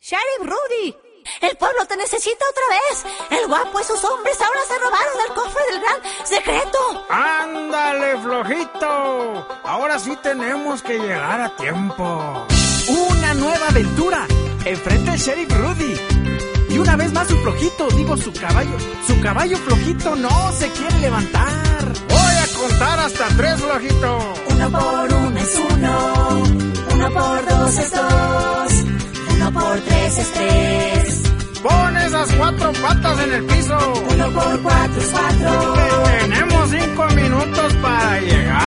Sheriff Rudy, el pueblo te necesita otra vez. El guapo y sus hombres ahora se robaron el cofre del gran secreto. ¡Ándale, flojito! Ahora sí tenemos que llegar a tiempo. Una nueva aventura. Enfrente el Sheriff Rudy. Y una vez más su flojito, su caballo flojito no se quiere levantar. Voy a contar hasta 3, flojito. 1 por 1 es 1, 1 por 2 es 2, 1 por 3 es 3. Pon esas 4 patas en el piso. 1 por 4 es 4. Tenemos 5 minutos para llegar.